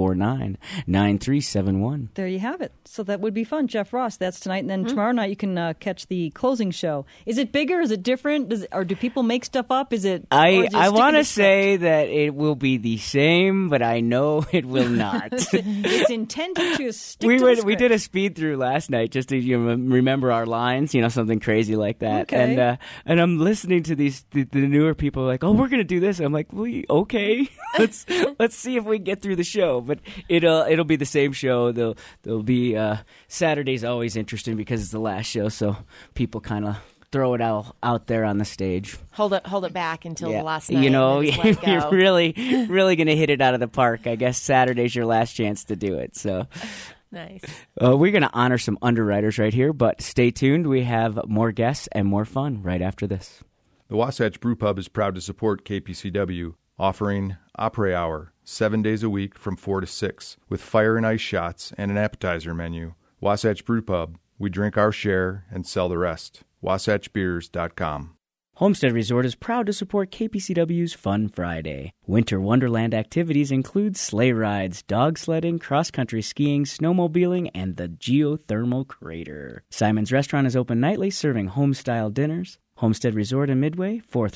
649-9371. There you have it. So that would be fun. Jeff Ross, that's tonight. And then tomorrow night you can catch the closing show. Is it bigger? Is it different? Or do people make stuff up? Is it? I want to say that it will be the same, but I know it will not. It's intended to stick to the script. We did a speed through last night just to remember our lines, something crazy like that. Okay. And I'm listening to the newer people like, oh, we're gonna do this. I'm like, okay, let's see if we can get through the show. But it'll be the same show. There'll be Saturday's always interesting because it's the last show, so people kind of throw it out there on the stage. Hold it back until the last night. You're really gonna hit it out of the park. I guess Saturday's your last chance to do it. So. Nice. We're going to honor some underwriters right here, but stay tuned. We have more guests and more fun right after this. The Wasatch Brew Pub is proud to support KPCW, offering Après Hour 7 days a week from 4 to 6, with fire and ice shots and an appetizer menu. Wasatch Brew Pub, we drink our share and sell the rest. WasatchBeers.com. Homestead Resort is proud to support KPCW's Fun Friday. Winter Wonderland activities include sleigh rides, dog sledding, cross-country skiing, snowmobiling, and the geothermal crater. Simon's Restaurant is open nightly, serving home-style dinners. Homestead Resort in Midway,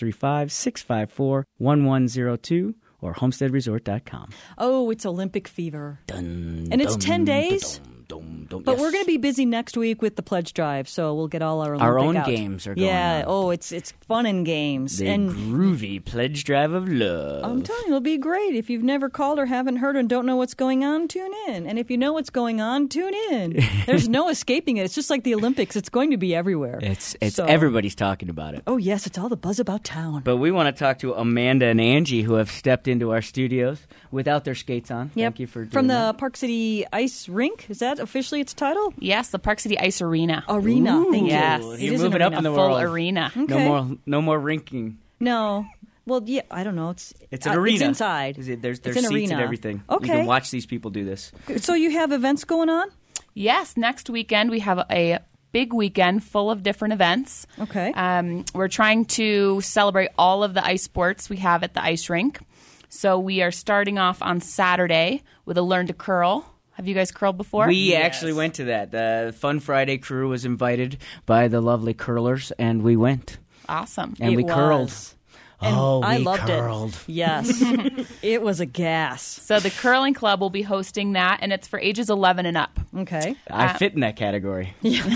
435-654-1102, or homesteadresort.com. Oh, it's Olympic fever. And it's 10 days? But we're going to be busy next week with the pledge drive, so we'll get all our Olympic own out. games are going on. It's fun and games. The groovy pledge drive of love. I'm telling you, it'll be great. If you've never called or haven't heard and don't know what's going on, tune in. And if you know what's going on, tune in. There's no escaping it. It's just like the Olympics. It's going to be everywhere. Everybody's talking about it. Oh, yes. It's all the buzz about town. But we want to talk to Amanda and Angie, who have stepped into our studios without their skates on. Yep. Thank you for doing From the that. Park City Ice Rink. Is that officially its title? Yes, the Park City Ice Arena. Thank you. Yes. You're moving up in the full world. arena. Okay. No more rinking. No. Well, yeah, I don't know. It's an arena. It's inside. There's an seats arena. and everything. Okay. You can watch these people do this. So you have events going on? Yes, next weekend we have a big weekend full of different events. Okay. We're trying to celebrate all of the ice sports we have at the ice rink. So we are starting off on Saturday with a Learn to Curl. Have you guys curled before? We actually went to that. The Fun Friday crew was invited by the lovely curlers, and we went. Awesome. And we curled. And I loved curled. it. Yes. It was a gas. So the Curling Club will be hosting that, and it's for ages 11 and up. Okay. I fit in that category.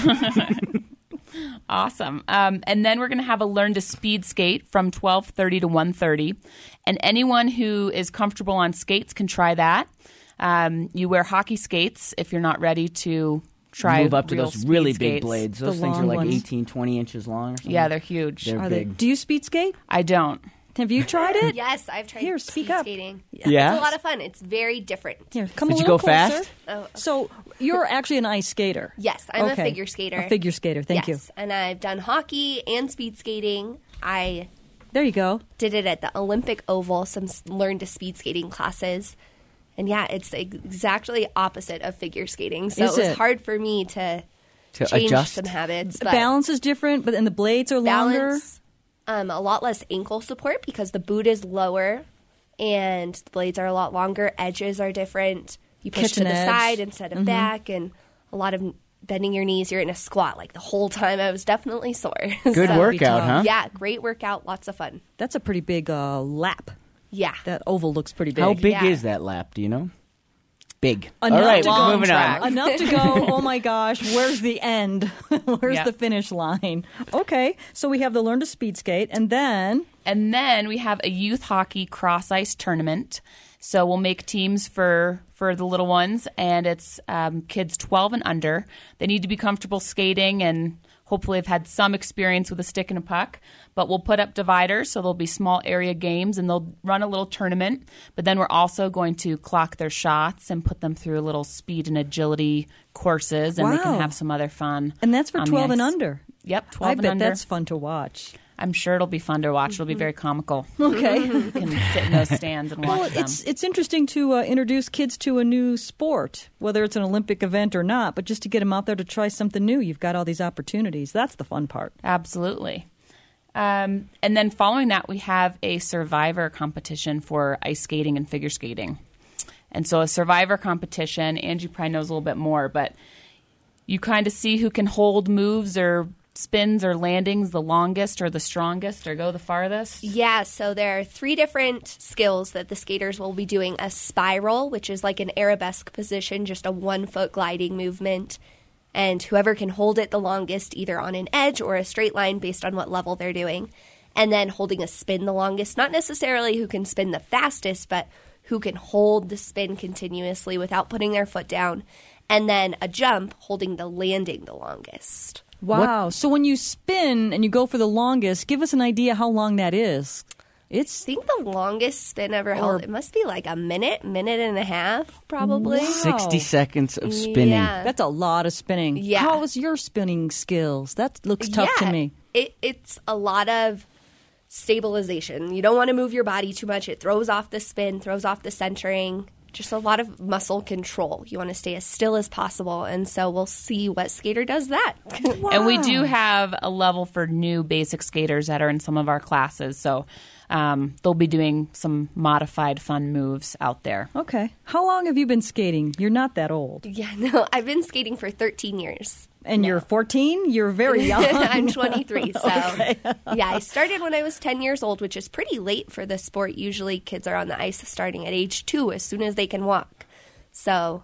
Awesome. And then we're going to have a Learn to Speed Skate from 12:30 to 1:30. And anyone who is comfortable on skates can try that. You wear hockey skates if you're not ready to try move up to those really big skates. blades. Those things are like 18, 20 inches long or something. Yeah, they're huge. They're big. Do you speed skate? I don't. Have you tried it? Yes, I've tried speak speed up. skating. Yeah? It's a lot of fun. It's very different. Here, come Did a you little go closer. fast? Oh, So you're actually an ice skater. yes, I'm Okay. a figure skater. A figure skater. Thank you. Yes, and I've done hockey and speed skating. I There you go. did it at the Olympic Oval, some Learn to Speed Skating classes. And yeah, it's exactly opposite of figure skating. So Is it was it? hard for me to change adjust. some habits. The But balance is different, but and the blades are longer. balance, a lot less ankle support because the boot is lower and the blades are a lot longer. Edges are different. You push Catch to an the edge. side instead of back, and a lot of bending your knees. You're in a squat like the whole time. I was definitely sore. Good So, workout, huh? Yeah, great workout. Lots of fun. That's a pretty big lap. Yeah. That oval looks pretty big. How big Yeah. is that lap? Do you know? Big. Enough All right, to go, moving on. Enough to go, oh my gosh, where's the end? Where's the finish line? Okay, so we have the Learn to Speed Skate, and then we have a youth hockey cross ice tournament. So we'll make teams for the little ones, and it's kids 12 and under. They need to be comfortable skating and hopefully have had some experience with a stick and a puck. But we'll put up dividers, so there'll be small area games, and they'll run a little tournament. But then we're also going to clock their shots and put them through little speed and agility courses, and they can have some other fun. And that's for 12 and under. Yep, 12 and under. I bet that's fun to watch. I'm sure it'll be fun to watch. It'll be very comical. Okay. You can sit in those stands and watch them. It's interesting to introduce kids to a new sport, whether it's an Olympic event or not, but just to get them out there to try something new. You've got all these opportunities. That's the fun part. Absolutely. And then following that, we have a survivor competition for ice skating and figure skating. And so a survivor competition, Angie probably knows a little bit more, but you kind of see who can hold moves or spins or landings the longest or the strongest or go the farthest? Yeah, so there are 3 different skills that the skaters will be doing. A spiral, which is like an arabesque position, just a 1-foot gliding movement. And whoever can hold it the longest, either on an edge or a straight line based on what level they're doing. And then holding a spin the longest, not necessarily who can spin the fastest, but who can hold the spin continuously without putting their foot down. And then a jump, holding the landing the longest. Wow. So when you spin and you go for the longest, give us an idea how long that is. I think the longest spin ever held, it must be like a minute and a half, probably. Wow. 60 seconds of spinning. Yeah. That's a lot of spinning. Yeah. How is your spinning skills? That looks tough to me. It's a lot of stabilization. You don't want to move your body too much. It throws off the spin, throws off the centering. Just a lot of muscle control. You want to stay as still as possible, and so we'll see what skater does that. Wow. And we do have a level for new basic skaters that are in some of our classes, so they'll be doing some modified fun moves out there. Okay. How long have you been skating? You're not that old. Yeah, no, I've been skating for 13 years. And you're 14? You're very young. I'm 23, so Okay. yeah, I started when I was 10 years old, which is pretty late for the sport. Usually kids are on the ice starting at age 2 as soon as they can walk. So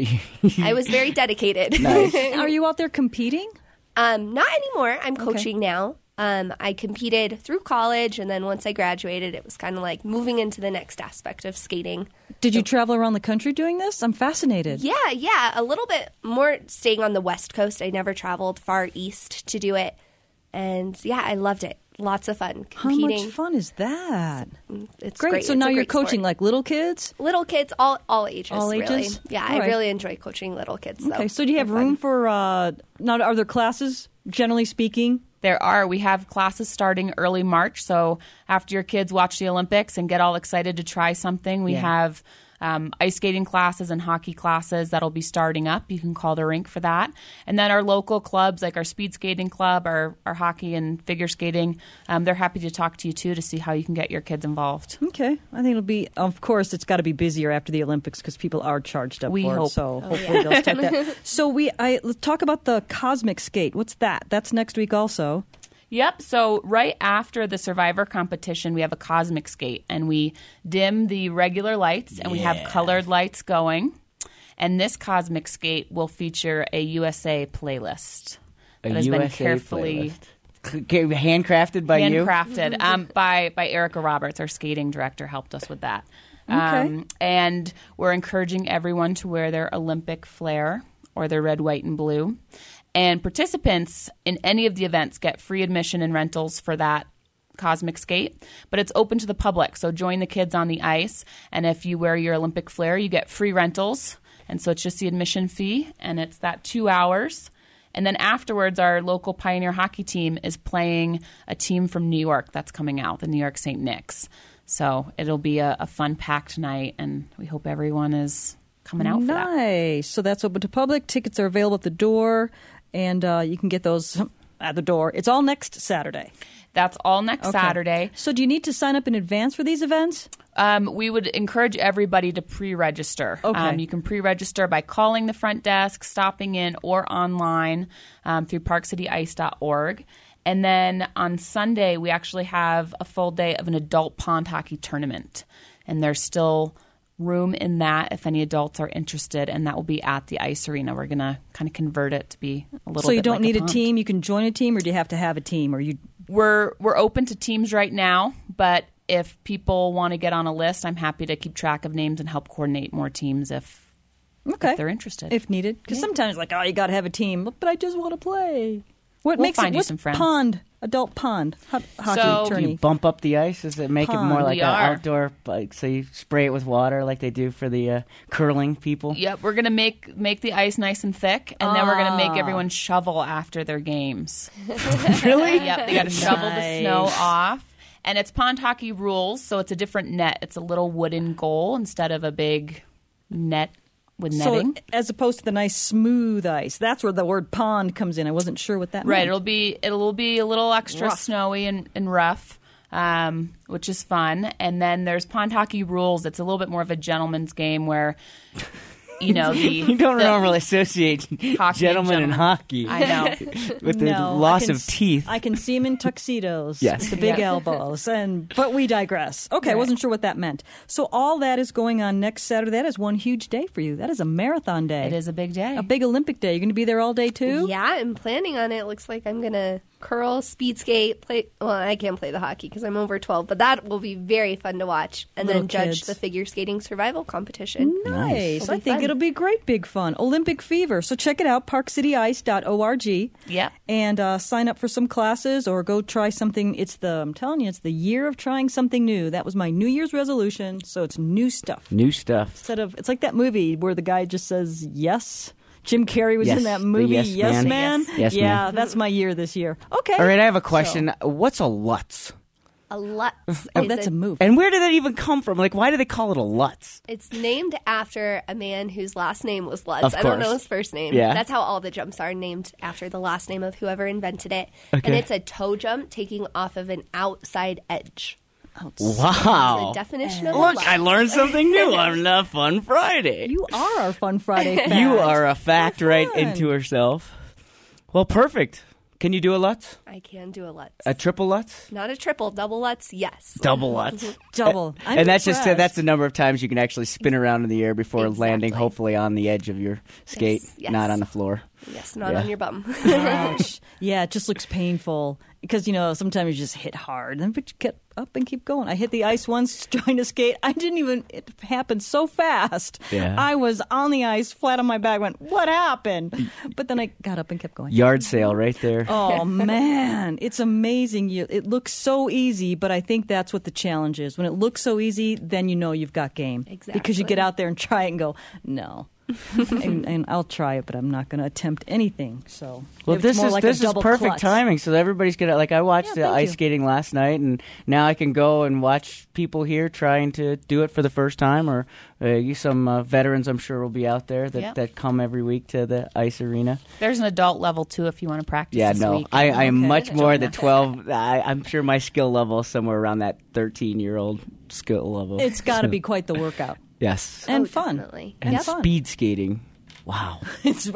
I was very dedicated. Nice. Are you out there competing? Not anymore. I'm coaching now. I competed through college, and then once I graduated, it was kind of like moving into the next aspect of skating. Did you travel around the country doing this? I'm fascinated. Yeah, a little bit more staying on the West Coast. I never traveled far east to do it. And yeah, I loved it. Lots of fun competing. How much fun is that? It's great. So It's now a you're great coaching sport. like little kids? Little kids, all ages. All ages? Really. Yeah, All right. I really enjoy coaching little kids. Though. Okay, so do you have They're room fun. for, now are there classes, generally speaking? There are. We have classes starting early March, so after your kids watch the Olympics and get all excited to try something, we have ice skating classes and hockey classes that'll be starting up. You can call the rink for that. And then our local clubs, like our speed skating club, our hockey and figure skating, they're happy to talk to you, too, to see how you can get your kids involved. Okay. I think it'll be, of course, it's got to be busier after the Olympics because people are charged up We for hope. it. So hopefully they'll start that. So let's talk about the Cosmic Skate. What's that? That's next week also. Yep. So right after the Survivor competition, we have a Cosmic Skate, and we dim the regular lights, and we have colored lights going. And this Cosmic Skate will feature a USA playlist that has been carefully handcrafted by you. Handcrafted by Erica Roberts, our skating director, helped us with that. Okay. And we're encouraging everyone to wear their Olympic flair or their red, white, and blue. And participants in any of the events get free admission and rentals for that Cosmic Skate, but it's open to the public. So join the kids on the ice, and if you wear your Olympic flair, you get free rentals. And so it's just the admission fee, and it's that 2 hours. And then afterwards, our local Pioneer hockey team is playing a team from New York that's coming out, the New York St. Nick's. So it'll be a fun-packed night, and we hope everyone is coming out for that. Nice. So that's open to public. Tickets are available at the door. And you can get those at the door. It's all next Saturday. That's all next Saturday. So do you need to sign up in advance for these events? We would encourage everybody to pre-register. Okay. You can pre-register by calling the front desk, stopping in, or online through parkcityice.org. And then on Sunday, we actually have a full day of an adult pond hockey tournament. And there's still room in that if any adults are interested, and that will be at the ice arena. We're going to kind of convert it to be a little bit. So you don't like need a pond. team. You can join a team, or do you have to have a team? Or you? We're open to teams right now, but if people want to get on a list, I'm happy to keep track of names and help coordinate more teams if they're interested. If needed. Because sometimes like, you got to have a team, but I just want to play. What We'll makes find it, you what's some friends. pond, adult pond, hockey So- tourney? You bump up the ice? Does it make it more Pond. like We an are. outdoor, like, so you spray it with water like they do for the curling people? Yep, we're going to make the ice nice and thick, and then we're going to make everyone shovel after their games. Really? Yep, they got to shovel the Nice. snow off. And it's pond hockey rules, so it's a different net. It's a little wooden goal instead of a big net with netting. So as opposed to the nice smooth ice, that's where the word pond comes in. I wasn't sure what that Right, meant. it'll be a little extra Rough. snowy and rough, which is fun. And then there's pond hockey rules. It's a little bit more of a gentleman's game where, you know, You don't normally associate gentlemen and hockey I know. with the No, loss I can of teeth. I can see him in tuxedos, Yes. the big elbows, but we digress. Okay, I wasn't sure what that meant. So all that is going on next Saturday. That is one huge day for you. That is a marathon day. It is a big day. A big Olympic day. You're going to be there all day too? Yeah, I'm planning on it. It looks like I'm going to curl, speed skate, play. Well, I can't play the hockey because I'm over 12, but that will be very fun to watch. And Little then judge kids. the figure skating survival competition. Nice. It'll I be think fun. it'll be great big fun. Olympic Fever. So check it out, parkcityice.org. Yeah. And sign up for some classes or go try something. I'm telling you, it's the year of trying something new. That was my New Year's resolution. So it's new stuff. New stuff. Instead of, it's like that movie where the guy just says yes. Jim Carrey was Yes, in that the movie, Yes Man. Man. Yes yeah, Man. that's my year this year. Okay. All right, I have a question. What's a Lutz? A Lutz. Oh, is that's a move. And where did that even come from? Like, why do they call it a Lutz? It's named after a man whose last name was Lutz. Of I don't know course. his first name. Yeah. That's how all the jumps are named after the last name of whoever invented it. Okay. And it's a toe jump taking off of an outside edge. Wow. That's the definition of a Look, Lutz. I learned something new on the Fun Friday. You are our Fun Friday fact. You are a fact right fun. into herself. Well, perfect. Can you do a Lutz? I can do a Lutz. A triple Lutz? Not a triple, double Lutz, yes. Double Lutz. Double. I'm And that's impressed. that's the number of times you can actually spin around in the air before landing, Exactly. hopefully on the edge of your skate, Yes. not on the floor. Yes, not Yeah. on your bum. Ouch. Yeah, it just looks painful because, sometimes you just hit hard. Then but you get up and keep going. I hit the ice once trying to skate. It happened so fast. Yeah. I was on the ice, flat on my back, went, what happened? But then I got up and kept going. Yard sale right there. Oh, man. It's amazing. It looks so easy, but I think that's what the challenge is. When it looks so easy, then you know you've got game. Exactly. Because you get out there and try it and go, no. and I'll try it, but I'm not going to attempt anything. So Well, it's this more is like a this is double perfect clutch. timing. So everybody's gonna I watched the thank ice you. skating last night, and now I can go and watch people here trying to do it for the first time, or some veterans I'm sure will be out there that come every week to the ice arena. There's an adult level, too, if you want to practice Yeah, this no, week. I am Okay. much more Join the us. 12. I'm sure my skill level is somewhere around that 13-year-old skill level. It's got to be quite the workout. Yes, And Oh, fun. definitely. and Yep. speed skating. Wow. It's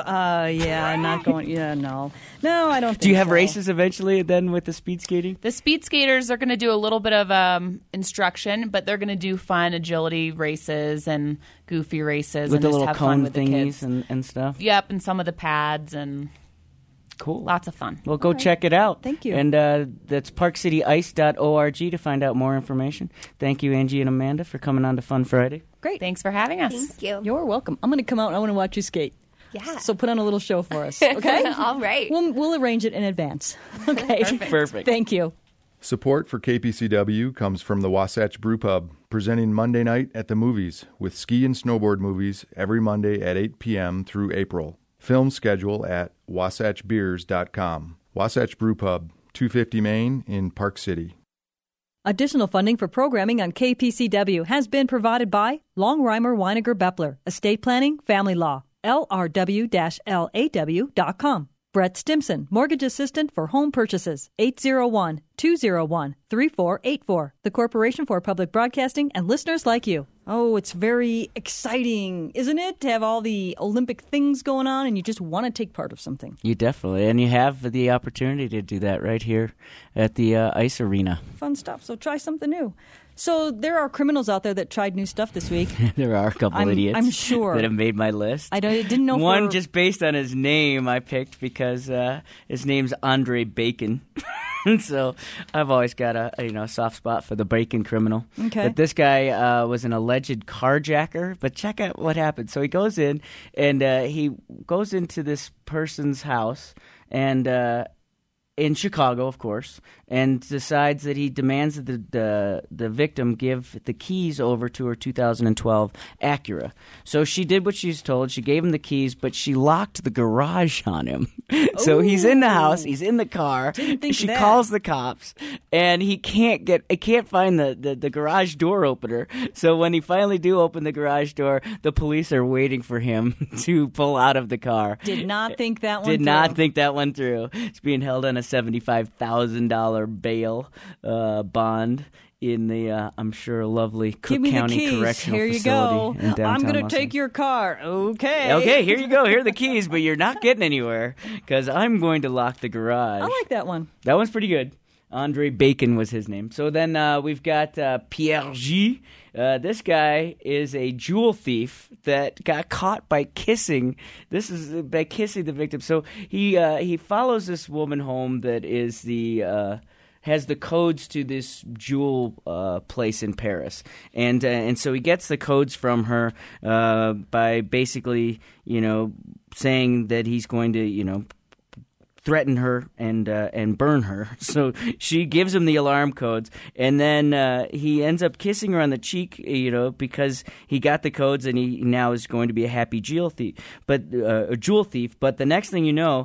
I'm not going. Yeah, no, I don't. Think Do you have so. races eventually then with the speed skating? The speed skaters are going to do a little bit of instruction, but they're going to do fun agility races and goofy races With and the just little have fun cone with the thingies kids. and stuff? Yep, and some of the pads and Cool. lots of fun. Well, go check it out. Thank you. And that's parkcityice.org to find out more information. Thank you, Angie and Amanda, for coming on to Fun Friday. Great. Thanks for having us. Thank you. You're welcome. I'm going to come out and I want to watch you skate. Yeah. So put on a little show for us, okay? All right. We'll arrange it in advance. Okay. Perfect. Thank you. Support for KPCW comes from the Wasatch Brew Pub, presenting Monday night at the movies with ski and snowboard movies every Monday at 8 p.m. through April. Film schedule at wasatchbeers.com. Wasatch Brew Pub, 250 Main in Park City. Additional funding for programming on KPCW has been provided by Longheimer Weiniger Beppler, Estate Planning, Family Law, LRW-LAW.com. Brett Stimson, Mortgage Assistant for Home Purchases, 801-201-3484. The Corporation for Public Broadcasting and listeners like you. Oh, it's very exciting, isn't it? To have all the Olympic things going on and you just want to take part of something. You definitely. And you have the opportunity to do that right here at the ice arena. Fun stuff. So try something new. So there are criminals out there that tried new stuff this week. There are a couple idiots. I'm sure. That have made my list. I didn't know. One just based on his name I picked because his name's Andre Bacon. So I've always got a soft spot for the bacon criminal. Okay. But this guy was an alleged carjacker. But check out what happened. So he goes in and he goes into this person's house and in Chicago, of course, and decides that he demands that the victim give the keys over to her 2012 Acura. So she did what she was told. She gave him the keys, but she locked the garage on him. So he's in the house. He's in the car. She calls the cops, and he can't find the garage door opener. So when he finally do open the garage door, the police are waiting for him to pull out of the car. Did not think that one Did through. not think that one through. He's being held on a $75,000 bail bond in the, I'm sure, lovely Cook County Correctional Here Facility. you go. I'm going to take your car. Okay. Okay, here you go. Here are the keys, but you're not getting anywhere because I'm going to lock the garage. I like that one. That one's pretty good. Andre Bacon was his name. So then we've got Pierre G. This guy is a jewel thief that got caught by kissing. By kissing the victim. So he follows this woman home that is has the codes to this jewel place in Paris, and so he gets the codes from her by basically saying that he's going to threaten her and burn her. So she gives him the alarm codes, and then he ends up kissing her on the cheek, because he got the codes, and he now is going to be a happy jewel thief. But a jewel thief. But the next thing you know,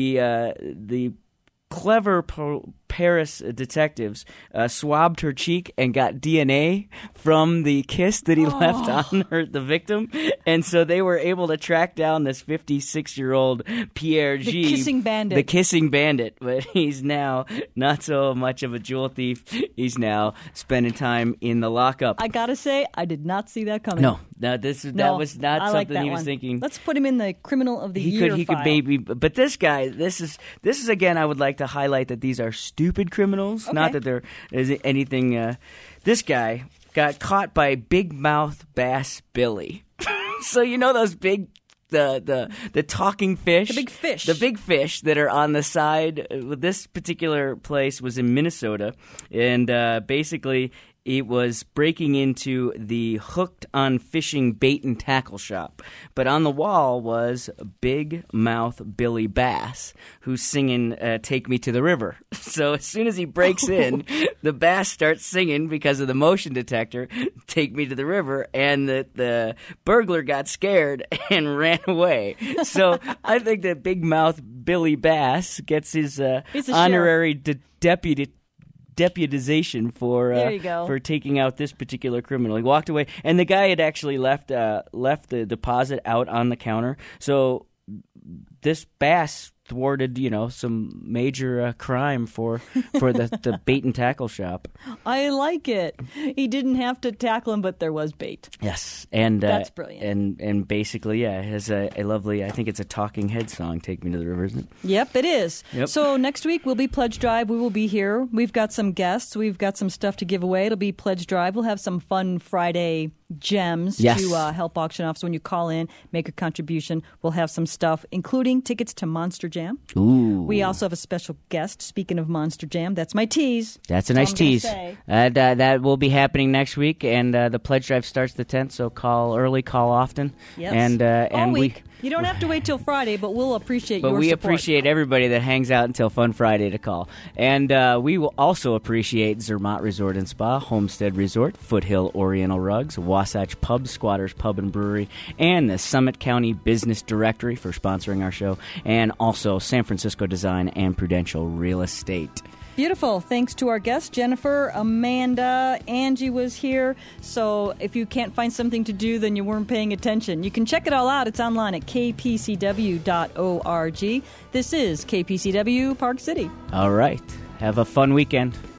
the clever Paris detectives swabbed her cheek and got DNA from the kiss that he left on the victim, and so they were able to track down this 56-year-old Pierre G. The kissing bandit. The kissing bandit, but he's now not so much of a jewel thief. He's now spending time in the lockup. I gotta say, I did not see that coming. No, that was not something he was thinking. Let's put him in the criminal of the year He file. could maybe, but this guy, this is again. I would like to highlight that these are stupid criminals. Okay. Not that there is anything. This guy got caught by Big Mouth Bass Billy. So those big. The talking fish. The big fish that are on the side. This particular place was in Minnesota, and basically it was breaking into the Hooked on Fishing bait and tackle shop. But on the wall was Big Mouth Billy Bass, who's singing Take Me to the River. So as soon as he breaks in, the bass starts singing because of the motion detector, Take Me to the River, and the burglar got scared and ran away. So I think that Big Mouth Billy Bass gets his honorary deputization for taking out this particular criminal. He walked away, and the guy had actually left the deposit out on the counter. So this bass thwarted, some major crime for the bait and tackle shop. I like it. He didn't have to tackle him, but there was bait. Yes, and that's brilliant. And basically, it has a lovely. I think it's a Talking Head song. Take Me to the River, isn't it? Yep, it is. Yep. So next week we'll be Pledge Drive. We will be here. We've got some guests. We've got some stuff to give away. It'll be Pledge Drive. We'll have some fun Friday gems to help auction off. So when you call in, make a contribution. We'll have some stuff, including tickets to Monster Jam. Ooh. We also have a special guest. Speaking of Monster Jam, that's my tease. That's a nice tease. That will be happening next week, and the pledge drive starts the 10th. So call early, call often. Yes. And all week. You don't have to wait till Friday, but we'll appreciate your support. But we appreciate everybody that hangs out until Fun Friday to call. And we will also appreciate Zermatt Resort and Spa, Homestead Resort, Foothill Oriental Rugs, Wasatch Pub, Squatters Pub and Brewery, and the Summit County Business Directory for sponsoring our show, and also San Francisco Design and Prudential Real Estate. Beautiful. Thanks to our guests, Jennifer, Amanda, Angie was here. So if you can't find something to do, then you weren't paying attention. You can check it all out. It's online at kpcw.org. This is KPCW Park City. All right. Have a fun weekend.